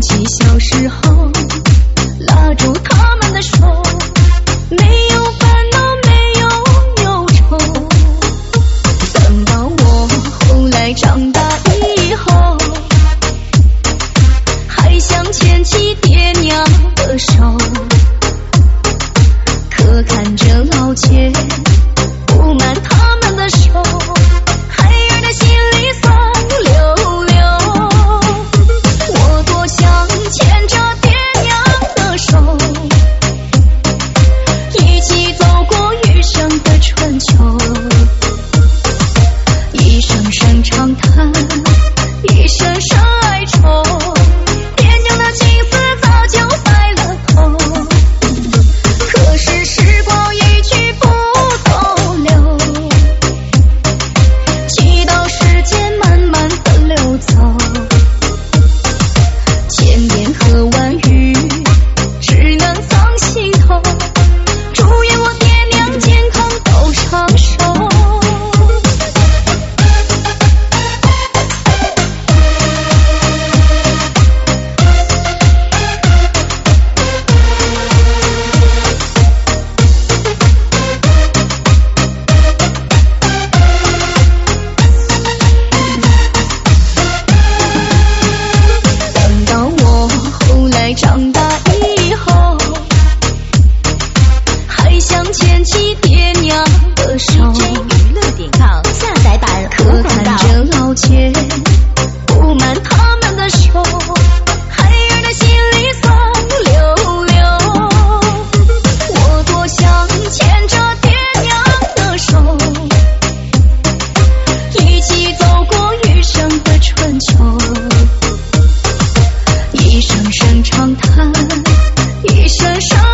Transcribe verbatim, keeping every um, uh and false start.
起小时候，拉住他们的手，没有烦恼，没有忧愁。等到我后来长大以后，还想牵起爹娘的手，可看着老街布满他们的手，孩儿的心里酸溜溜。我多想牵着爹娘的手，一起走过余生的春秋，一声声长叹，一声声哀愁，爹娘的情思早就白了头。可是时光一去不逗留，祈祷时间慢慢的流走，千言和万语只能藏心头，祝愿我爹娘健康都长寿。等到我后来长大以后，还想牵起爹娘的手， D J 娱乐点 com 下载版可看着老街布满他们的手，孩儿的心里酸溜溜。我多想牵着爹娘的手，一起走过余生的春秋，一声声长叹，一声声